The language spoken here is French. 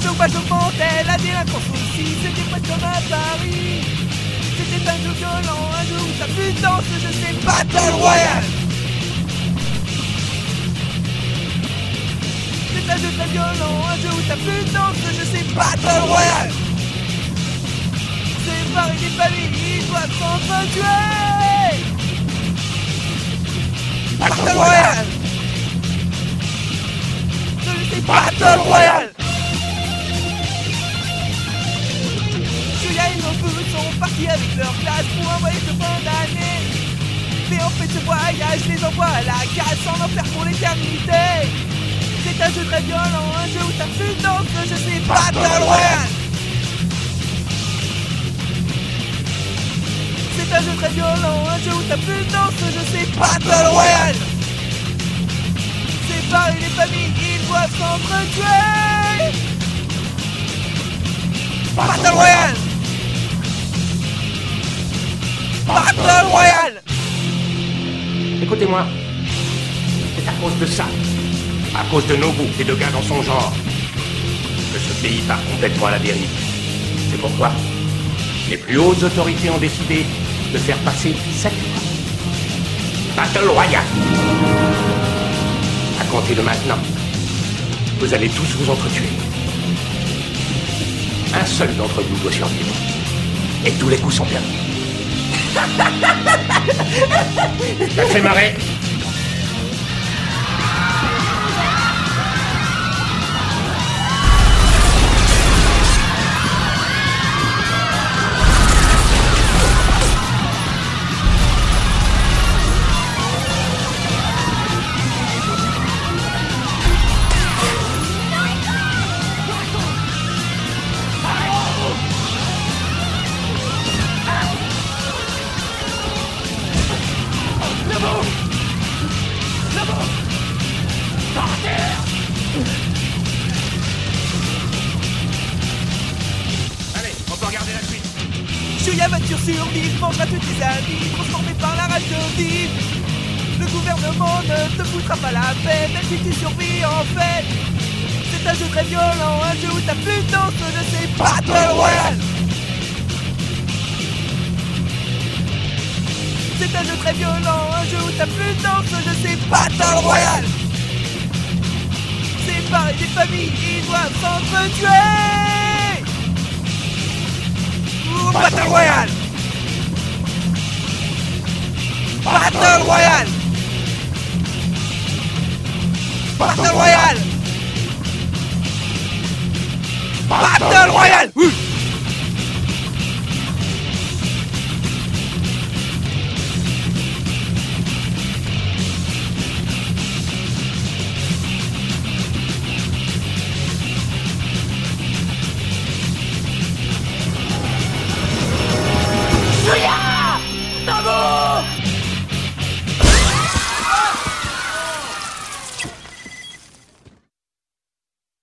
chauffage augmentait, la délinquance aussi, c'était pas comme à Paris. C'était un jeu violent, un jeu où ta puissance, je sais, Battle Royale. C'est un jeu très violent, un jeu où ta puissance, je sais, Battle Royale. Séparer des familles, ils doivent s'entretuer. Battle Royale. Je sais, Battle Royale. Julia et Nobu sont partis avec leur classe pour un voyage de fin d'année. Mais en fait ce voyage les envoie à la casse en enfer pour l'éternité. C'est un jeu très violent, un jeu où t'as plus d'encre, je sais, Battle Royale. C'est un jeu très violent, un jeu où t'as plus d'encre, je sais, Battle Royale. Séparer les familles, ils doivent s'entretuer. Battle Royale. Battle Royale. Écoutez-moi, c'est à cause de ça, à cause de Nobu et de gars dans son genre, que ce pays part complètement à la dérive. C'est pourquoi les plus hautes autorités ont décidé de faire passer cette loi. Battle Royale. À compter de maintenant, vous allez tous vous entretuer. Un seul d'entre vous doit survivre. Et tous les coups sont permis. Ça fait marrer. Allez, on peut regarder la suite. Julia va survivre, mangera tous tes amis, transformé par la rage de vivre. Le gouvernement ne te foutra pas la paix, même si tu survis en fait. C'est un jeu très violent, un jeu où t'as plus d'encre, je sais, Battle Royale. C'est un jeu très violent, un jeu où t'as plus d'encre, je sais, Battle Royale. Séparer des familles, ils doivent s'entretuer. Battle Royale. Battle Royale. Battle Royale.